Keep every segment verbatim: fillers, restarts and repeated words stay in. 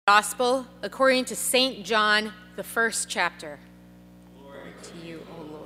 Gospel according to Saint John, the first chapter. Glory to you, O Lord.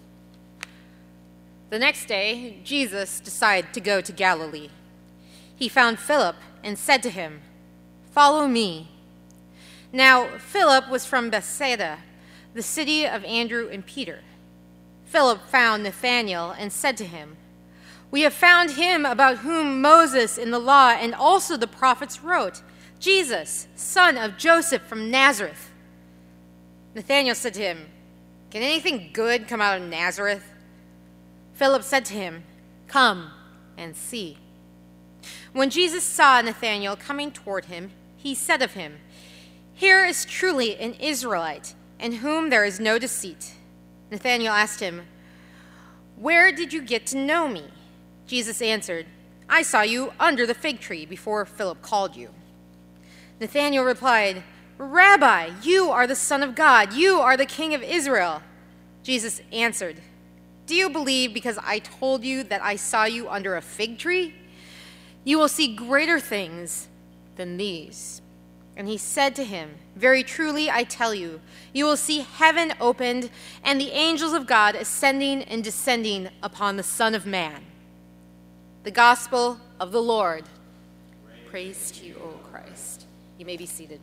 The next day, Jesus decided to go to Galilee. He found Philip and said to him, "Follow me." Now, Philip was from Bethsaida, the city of Andrew and Peter. Philip found Nathanael and said to him, "We have found him about whom Moses in the law and also the prophets wrote, Jesus, son of Joseph from Nazareth." Nathanael said to him, "Can anything good come out of Nazareth?" Philip said to him, "Come and see." When Jesus saw Nathanael coming toward him, he said of him, "Here is truly an Israelite, in whom there is no deceit." Nathanael asked him, "Where did you get to know me?" Jesus answered, "I saw you under the fig tree before Philip called you." Nathanael replied, "Rabbi, you are the Son of God. You are the King of Israel." Jesus answered, "Do you believe because I told you that I saw you under a fig tree? You will see greater things than these." And he said to him, "Very truly I tell you, you will see heaven opened and the angels of God ascending and descending upon the Son of Man." The Gospel of the Lord. Praise, Praise to you, O Christ. You may be seated.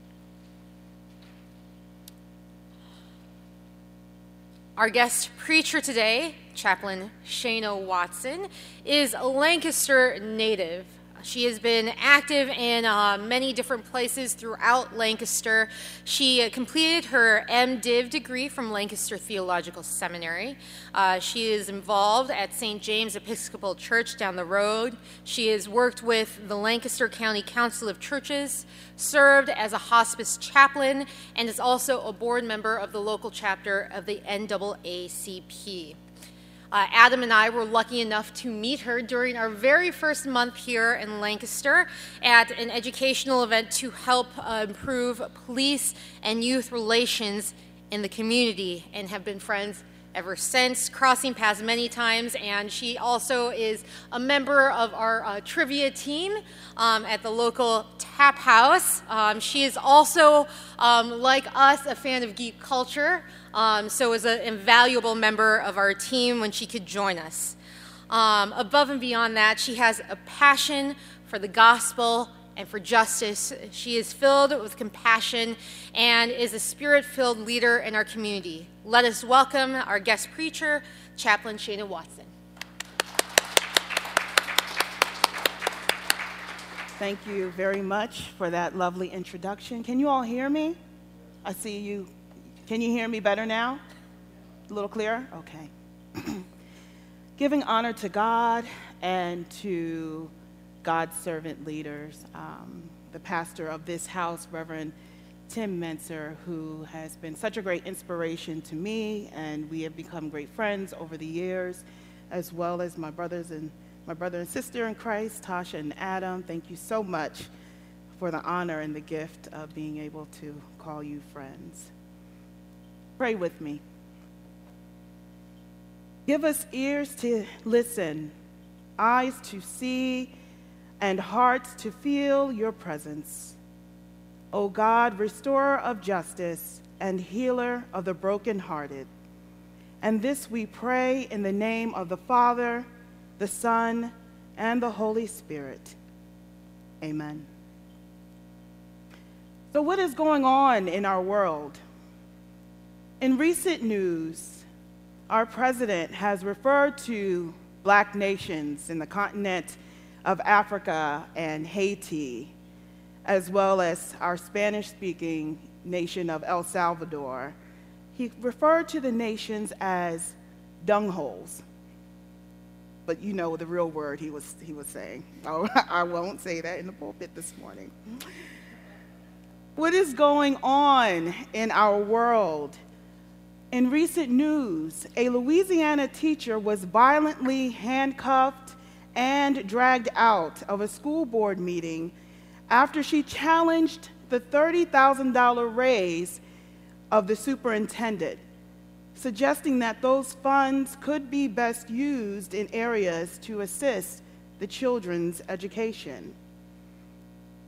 Our guest preacher today, Chaplain Shana Watson, is a Lancaster native. She has been active in uh, many different places throughout Lancaster. She uh, completed her MDiv degree from Lancaster Theological Seminary. Uh, she is involved at Saint James Episcopal Church down the road. She has worked with the Lancaster County Council of Churches, served as a hospice chaplain, and is also a board member of the local chapter of the N double A C P. Uh, Adam and I were lucky enough to meet her during our very first month here in Lancaster at an educational event to help uh, improve police and youth relations in the community, and have been friends ever since, crossing paths many times. And she also is a member of our uh, trivia team um, at the local tap house. Um, she is also, um, like us, a fan of geek culture. Um, so is an invaluable member of our team when she could join us. Um, above and beyond that, she has a passion for the gospel and for justice. She is filled with compassion and is a spirit-filled leader in our community. Let us welcome our guest preacher, Chaplain Shana Watson. Thank you very much for that lovely introduction. Can you all hear me? I see you. Can you hear me better now? A little clearer? Okay. Giving honor to God and to God's servant leaders, um, the pastor of this house, Reverend Tim Menser, who has been such a great inspiration to me, and we have become great friends over the years, as well as my brothers and my brother and sister in Christ, Tasha and Adam. Thank you so much for the honor and the gift of being able to call you friends. Pray with me. Give us ears to listen, eyes to see, and hearts to feel your presence. O God, restorer of justice and healer of the brokenhearted. And this we pray in the name of the Father, the Son, and the Holy Spirit. Amen. So what is going on in our world? In recent news, our president has referred to black nations in the continent of Africa and Haiti, as well as our Spanish-speaking nation of El Salvador. He referred to the nations as dungholes. But you know the real word he was, he was saying. Oh, I won't say that in the pulpit this morning. What is going on in our world? In recent news, a Louisiana teacher was violently handcuffed and dragged out of a school board meeting after she challenged the thirty thousand dollars raise of the superintendent, suggesting that those funds could be best used in areas to assist the children's education.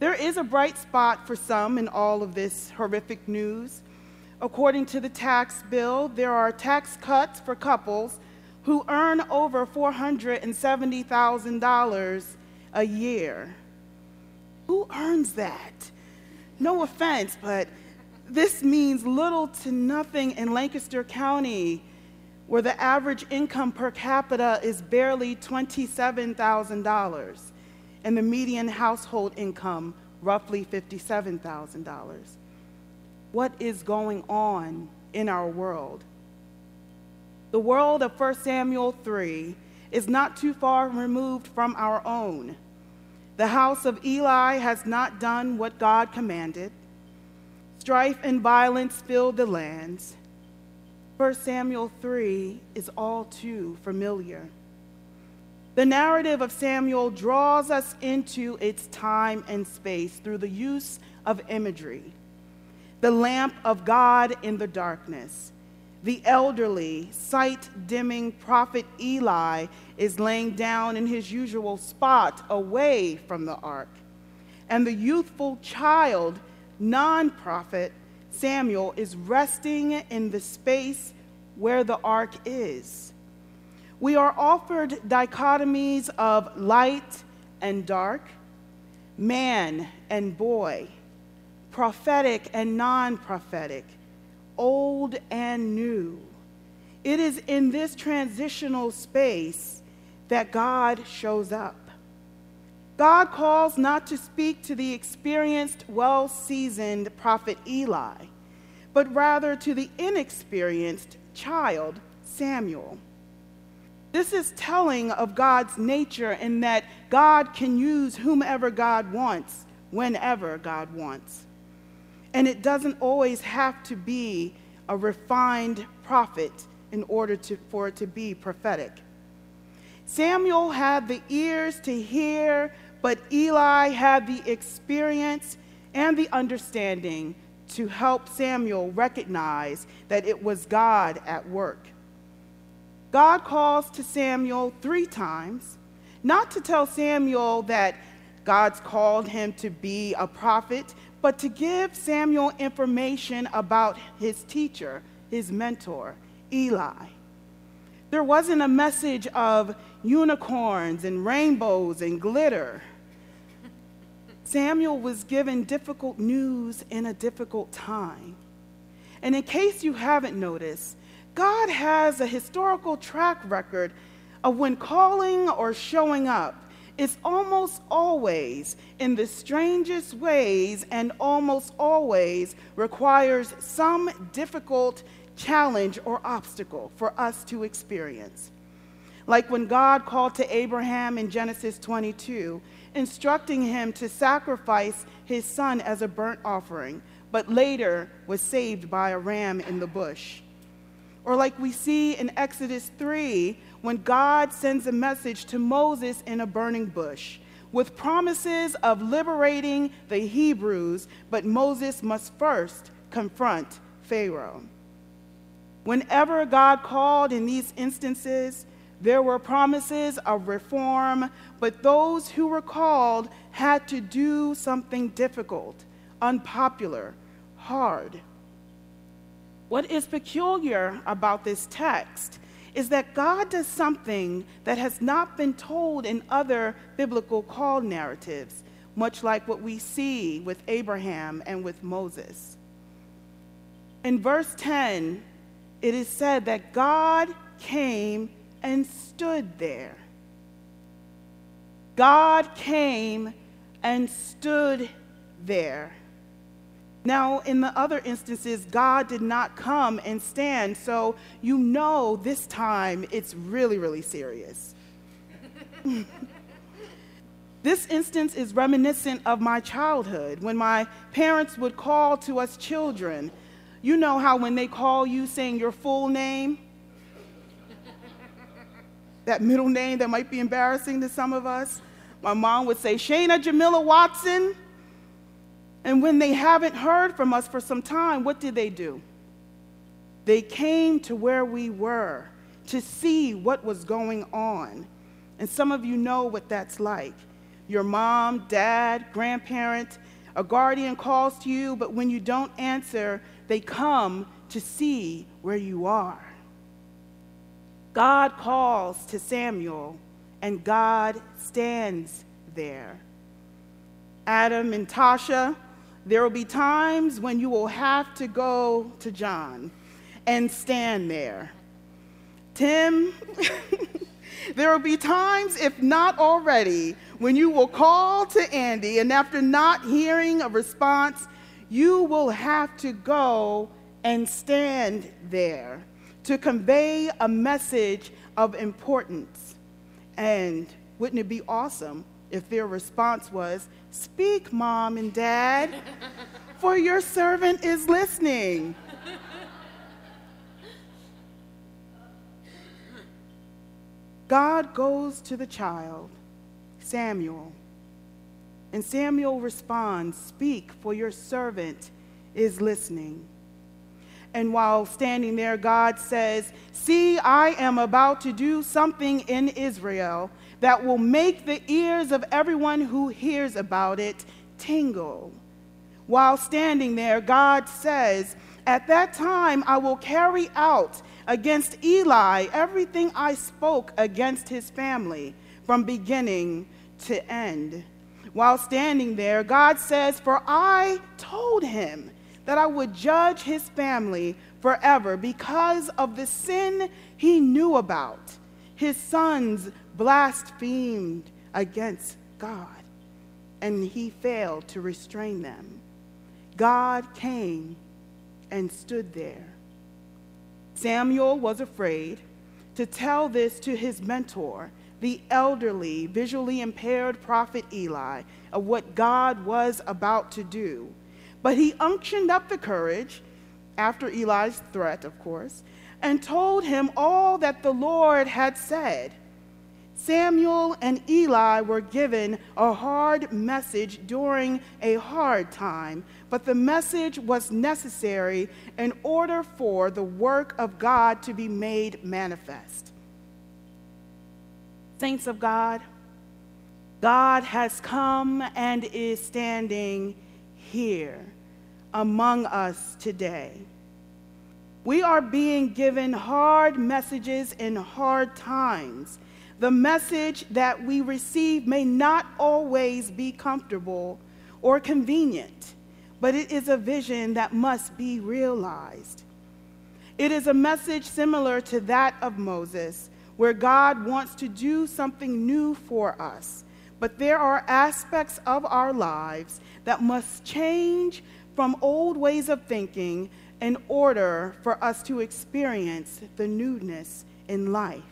There is a bright spot for some in all of this horrific news. According to the tax bill, there are tax cuts for couples who earn over four hundred seventy thousand dollars a year. Who earns that? No offense, but this means little to nothing in Lancaster County, where the average income per capita is barely twenty-seven thousand dollars, and the median household income roughly fifty-seven thousand dollars. What is going on in our world? The world of First Samuel three is not too far removed from our own. The house of Eli has not done what God commanded. Strife and violence filled the lands. First Samuel three is all too familiar. The narrative of Samuel draws us into its time and space through the use of imagery. The lamp of God in the darkness. The elderly, sight-dimming prophet Eli is laying down in his usual spot away from the ark. And the youthful child, non-prophet Samuel, is resting in the space where the ark is. We are offered dichotomies of light and dark, man and boy, prophetic and non-prophetic, old and new. It is in this transitional space that God shows up. God calls not to speak to the experienced, well-seasoned prophet Eli, but rather to the inexperienced child Samuel. This is telling of God's nature in that God can use whomever God wants, whenever God wants. And it doesn't always have to be a refined prophet in order to, for it to be prophetic. Samuel had the ears to hear, but Eli had the experience and the understanding to help Samuel recognize that it was God at work. God calls to Samuel three times, not to tell Samuel that God's called him to be a prophet, but to give Samuel information about his teacher, his mentor, Eli. There wasn't a message of unicorns and rainbows and glitter. Samuel was given difficult news in a difficult time. And in case you haven't noticed, God has a historical track record of when calling or showing up is almost always in the strangest ways and almost always requires some difficult challenge or obstacle for us to experience. Like when God called to Abraham in Genesis twenty-two, instructing him to sacrifice his son as a burnt offering, but later was saved by a ram in the bush. Or like we see in Exodus three, when God sends a message to Moses in a burning bush with promises of liberating the Hebrews, but Moses must first confront Pharaoh. Whenever God called in these instances, there were promises of reform, but those who were called had to do something difficult, unpopular, hard. What is peculiar about this text is that God does something that has not been told in other biblical call narratives, much like what we see with Abraham and with Moses. In verse ten, it is said that God came and stood there. God came and stood there. Now, in the other instances, God did not come and stand, so you know this time it's really, really serious. This instance is reminiscent of my childhood, when my parents would call to us children. You know how when they call you saying your full name, that middle name that might be embarrassing to some of us, my mom would say, Shayna Jamila Watson. And when they haven't heard from us for some time, what did they do? They came to where we were to see what was going on. And some of you know what that's like. Your mom, dad, grandparent A guardian calls to you, but when you don't answer, they come to see where you are. God calls to Samuel, and God stands there. Adam and Tasha, there will be times when you will have to go to John and stand there. Tim, there will be times, if not already, when you will call to Andy, and after not hearing a response, you will have to go and stand there to convey a message of importance. And wouldn't it be awesome if their response was, "Speak, Mom and Dad, for your servant is listening." God goes to the child, Samuel, and Samuel responds, "Speak, for your servant is listening." And while standing there, God says, "See, I am about to do something in Israel that will make the ears of everyone who hears about it tingle." While standing there, God says, "At that time I will carry out against Eli everything I spoke against his family from beginning to end." While standing there, God says, "For I told him that I would judge his family forever because of the sin he knew about. His sons blasphemed against God, and he failed to restrain them." God came and stood there. Samuel was afraid to tell this to his mentor, the elderly, visually impaired prophet Eli, of what God was about to do. But he unctioned up the courage, after Eli's threat, of course, and told him all that the Lord had said. Samuel and Eli were given a hard message during a hard time, but the message was necessary in order for the work of God to be made manifest. Saints of God, God has come and is standing here among us today. We are being given hard messages in hard times. The message that we receive may not always be comfortable or convenient, but it is a vision that must be realized. It is a message similar to that of Moses, where God wants to do something new for us, but there are aspects of our lives that must change from old ways of thinking in order for us to experience the newness in life.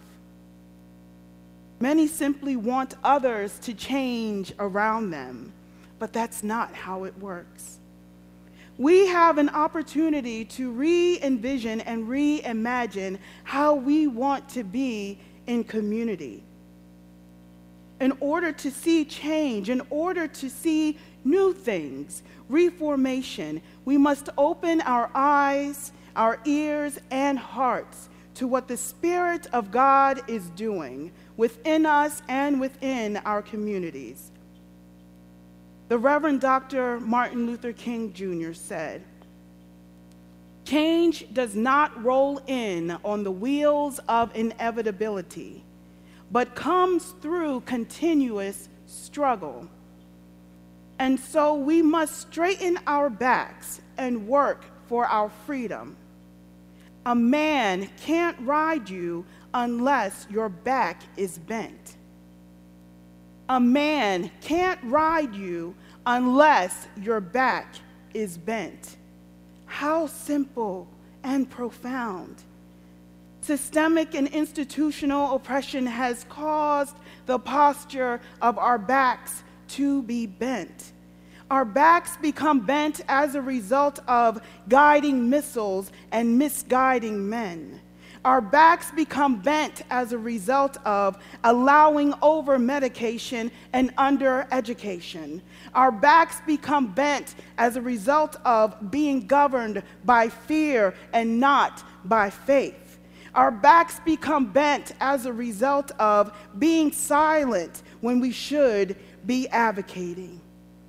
Many simply want others to change around them, but that's not how it works. We have an opportunity to re-envision and reimagine how we want to be in community. In order to see change, in order to see new things, reformation, we must open our eyes, our ears, and hearts to what the Spirit of God is doing within us and within our communities. The Reverend Doctor Martin Luther King Junior said, "Change does not roll in on the wheels of inevitability, but comes through continuous struggle. And so we must straighten our backs and work for our freedom. A man can't ride you unless your back is bent. A man can't ride you unless your back is bent." How simple and profound. Systemic and institutional oppression has caused the posture of our backs to be bent. Our backs become bent as a result of guiding missiles and misguiding men. Our backs become bent as a result of allowing over medication and under education. Our backs become bent as a result of being governed by fear and not by faith. Our backs become bent as a result of being silent when we should be advocating.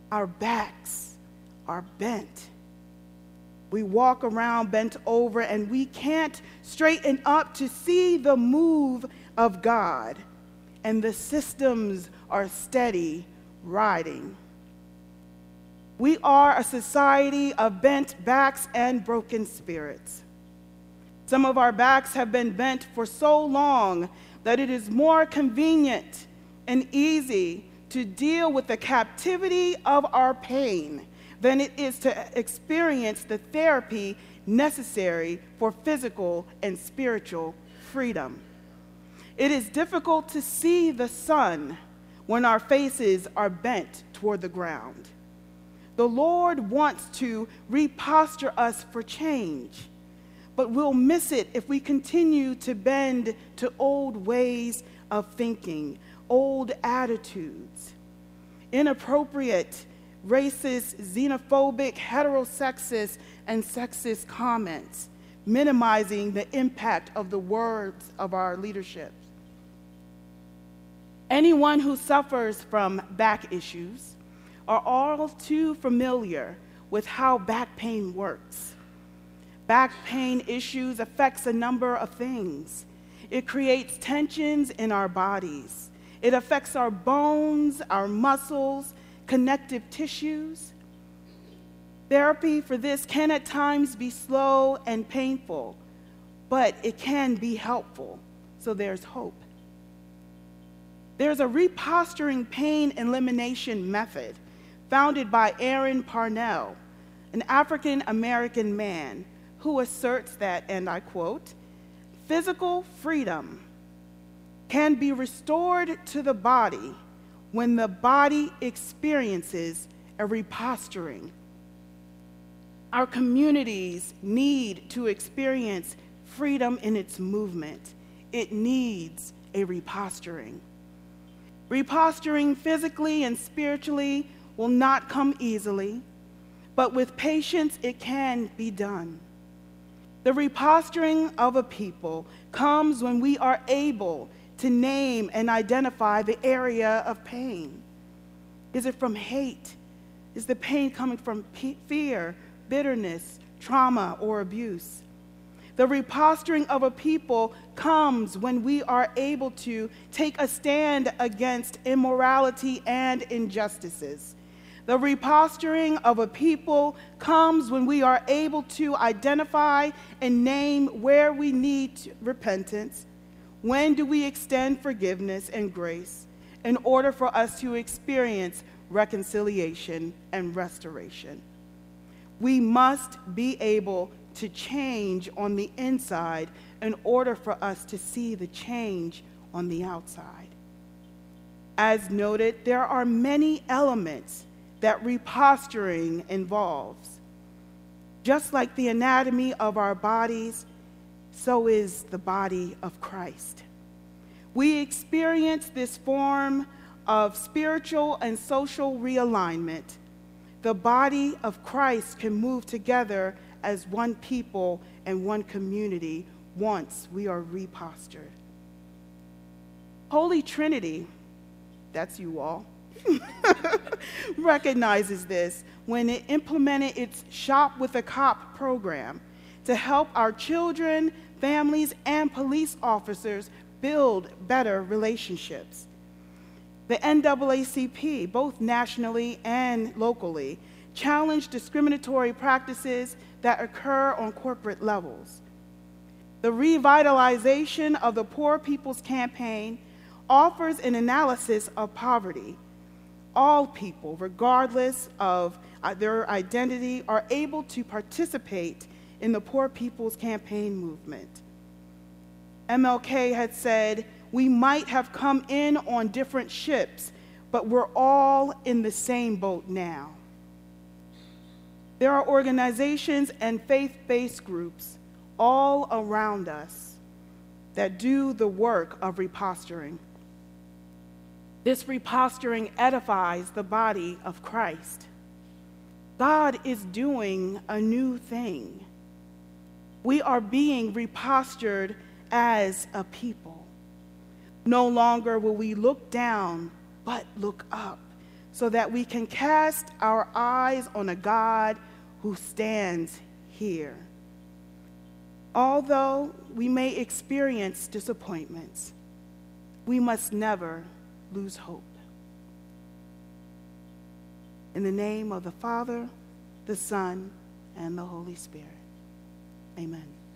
our backs are bent. We walk around bent over and we can't straighten up to see the move of God, and the systems are steady riding. We are a society of bent backs and broken spirits. Some of our backs have been bent for so long that it is more convenient and easy to deal with the captivity of our pain than it is to experience the therapy necessary for physical and spiritual freedom. It is difficult to see the sun when our faces are bent toward the ground. The Lord wants to reposture us for change, but we'll miss it if we continue to bend to old ways of thinking, old attitudes, inappropriate, racist, xenophobic, heterosexist, and sexist comments, minimizing the impact of the words of our leadership. Anyone who suffers from back issues are all too familiar with how back pain works. Back pain issues affects a number of things. It creates tensions in our bodies. It affects our bones, our muscles, connective tissues. Therapy for this can at times be slow and painful, but it can be helpful, so there's hope. There's a reposturing pain elimination method founded by Aaron Parnell, an African-American man who asserts that, and I quote, "Physical freedom can be restored to the body when the body experiences a reposturing. Our communities need to experience freedom in its movement. It needs a reposturing. Reposturing physically and spiritually will not come easily, but with patience it can be done. The reposturing of a people comes when we are able to name and identify the area of pain. Is it from hate? Is the pain coming from fear, bitterness, trauma, or abuse? The reposturing of a people comes when we are able to take a stand against immorality and injustices. The reposturing of a people comes when we are able to identify and name where we need repentance. When do we extend forgiveness and grace in order for us to experience reconciliation and restoration? We must be able to change on the inside in order for us to see the change on the outside. As noted, there are many elements that reposturing involves. Just like the anatomy of our bodies, so is the body of Christ. We experience this form of spiritual and social realignment. The body of Christ can move together as one people and one community once we are repostured. Holy Trinity, that's you all, recognizes this when it implemented its Shop with a Cop program to help our children, families, and police officers build better relationships. The N double A C P, both nationally and locally, challenge discriminatory practices that occur on corporate levels. The revitalization of the Poor People's Campaign offers an analysis of poverty. All people, regardless of their identity, are able to participate in the Poor People's Campaign movement. M L K had said, "We might have come in on different ships, but we're all in the same boat now." There are organizations and faith-based groups all around us that do the work of reposturing. This reposturing edifies the body of Christ. God is doing a new thing. We are being repostured as a people. No longer will we look down, but look up, so that we can cast our eyes on a God who stands here. Although we may experience disappointments, we must never lose hope. In the name of the Father, the Son, and the Holy Spirit. Amen.